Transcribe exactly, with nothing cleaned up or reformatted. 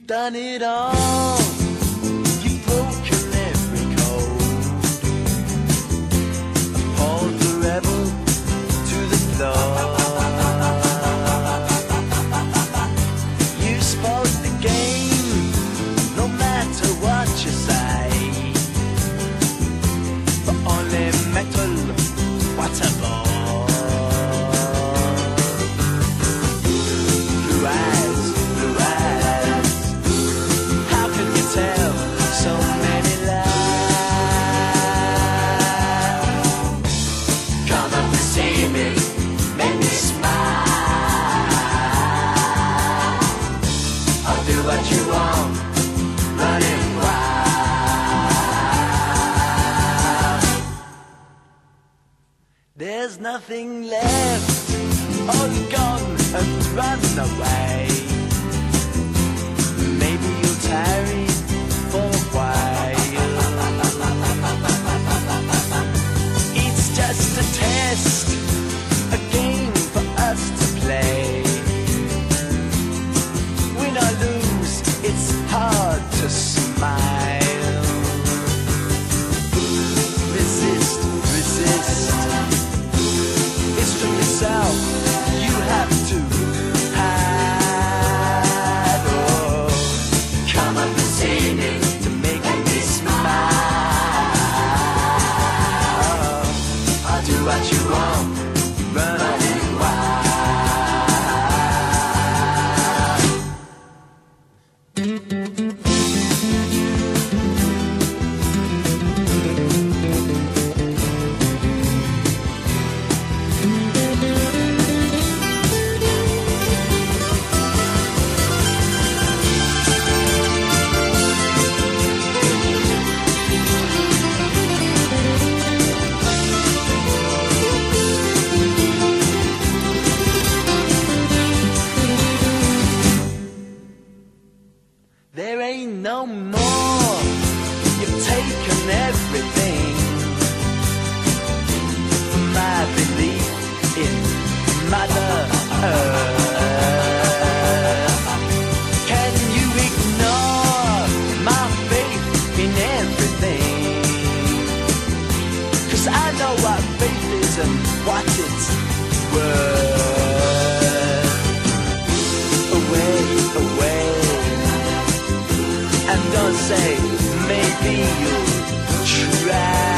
done it all. You've broken every code, appalled the rebel to the floor. You spoiled the game, no matter what you say. For only metal, what a bore. Blue eyes, blue eyes, how can you tell so many lies? Come up and see me, make me smile. I'll do what you want, running wild. There's nothing left, all gone and run away. Maybe you'll tarry for a while. It's just a test, a game for us to play. Win or lose, it's hard to smile. Resist, resist. It's from yourself you have to hide. Oh, come up and see me to make me smile. I'll do what you want, running wild. There ain't no more, you've taken everything. My belief in Mother Earth. Can you ignore my faith in everything? 'Cause I know what faith is and what it's worth. Away, away, and don't say maybe you'll try.